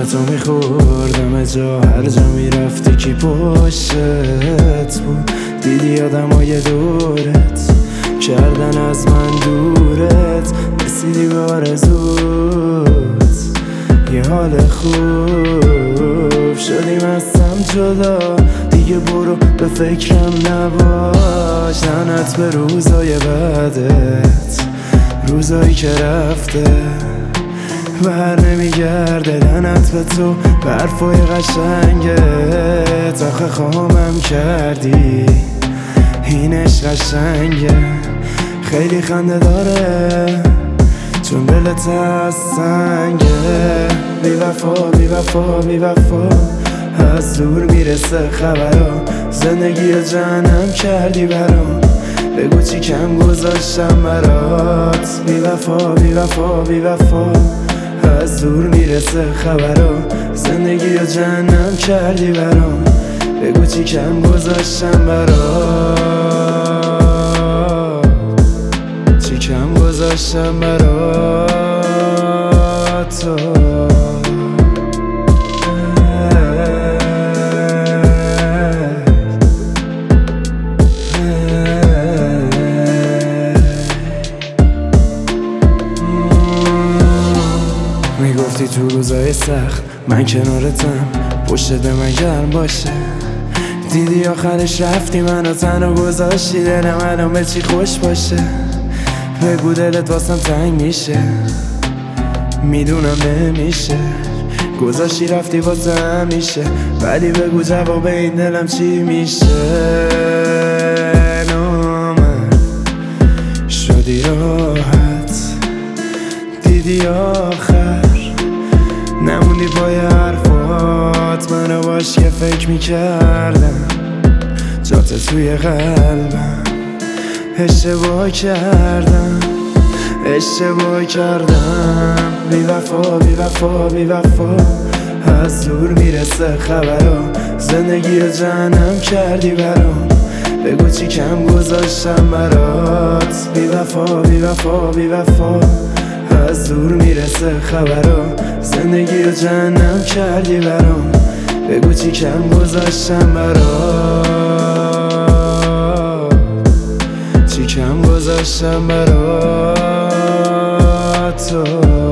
تو میخوردم جا، هر جا میرفتی کی پشتت بود. دیدی آدمای دورت کردن از من دورت، رسیدی به آرزوت یه حال خوب، شدیم از هم جدا دیگه، برو به فکرم نباش. لعنت به روزای بعدت، روزایی که رفته بر نمیگرده. لعنت به تو به حرفای قشنگت، آخه خامم کردی اینش قشنگه. خیلی خنده داره چون دلت از سنگه. بی وفا بی وفا بی وفا، از دور میرسه خبرا، زندگی رو جهنم کردی برام. بگو چی کم گذاشتم برات. بی وفا بی وفا بی وفا، از دور میرسه خبرا، زندگی رو جهنم کردی برام. بگو چی کم گذاشتم برات، چی کم گذاشتم برات. میگفتی تو روزای سخت من کنارتم، پشت من گرم باشه. دیدی آخرش رفتی منو تنها گذاشتی، دلم الان به چی خوش باشه. بگو دلت واسم تنگ میشه، میدونم نمیشه، گذاشتی رفتی واسه همیشه. ولی بگو جواب این دلم چی میشه. نامرد شدی راحت، دیدی آخر نموندی پای حرفات. منو باش که فکر میکردم جات توی قلبم. اشتباه کردم اشتباه کردم. بی وفا بی وفا بی وفا، از دور میرسه خبرا، زندگی رو جهنم کردی برام. بگو چی کم گذاشتم برات. بی وفا بی وفا بی وفا، از دور میرسه خبرا، زندگی رو جهنم کردی برام. بگو چی کم گذاشتم برات، چی کم گذاشتم برات.